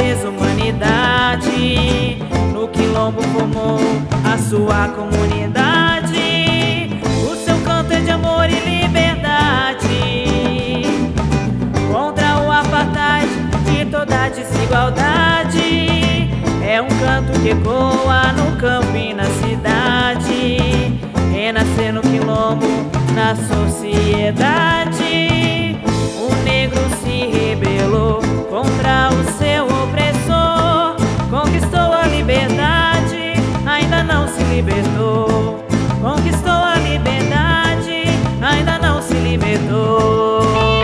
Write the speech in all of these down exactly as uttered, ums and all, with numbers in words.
desumanidade. No quilombo formou a sua comunidade. O seu canto é de amor e liberdade, contra o apartheid e toda a desigualdade. É um canto que ecoa no campo e na cidade, renascer no quilombo, na sociedade. O negro se rebelou contra o seu opressor, conquistou a liberdade, ainda não se libertou. Conquistou a liberdade, ainda não se libertou.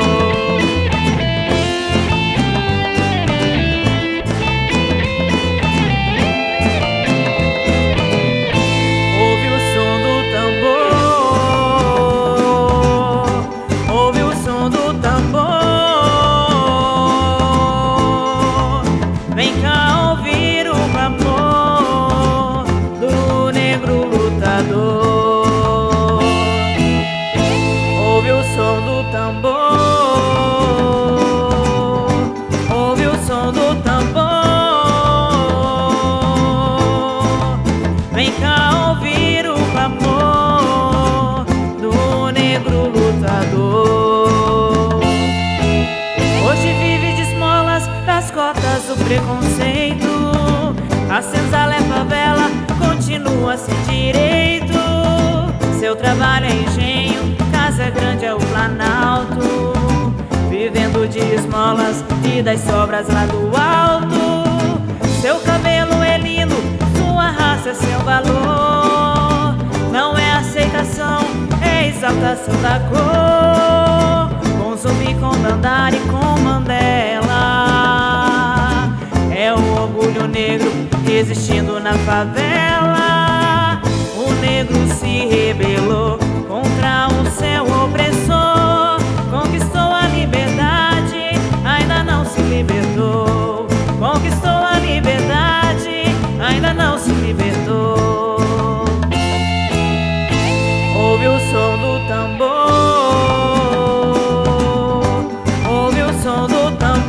Ouve o som do tambor, ouve o som do tambor. Vem cá ouvir o clamor do negro lutador. Ouve o som do tambor, ouve o som do tambor. Vem cá ouvir o clamor do negro lutador. Hoje vive de esmolas das cotas do preconceito. A senzala é favela, continua sem direito. Seu trabalho é engenho, Casa Grande é o Planalto, vivendo de esmolas e das sobras lá do alto. Seu cabelo é lindo, sua raça é seu valor. Não é aceitação, é exaltação da cor. Com Zumbi, com Dandara e com Mandela, é o orgulho negro resistindo na favela. O negro se rebelou contra o seu opressor, conquistou a liberdade, ainda não se libertou. Conquistou a liberdade, ainda não se libertou. Ouve o som do tambor, ouve o som do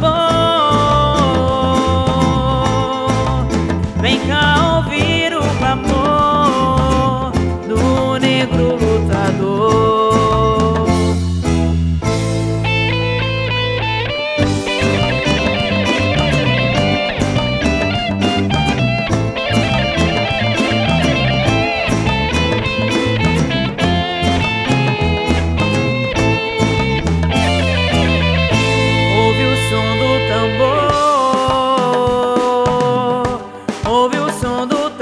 tambor. Vem cá ouvir o clamor do negro lutador. Ouve o som do tambor, ouve o som do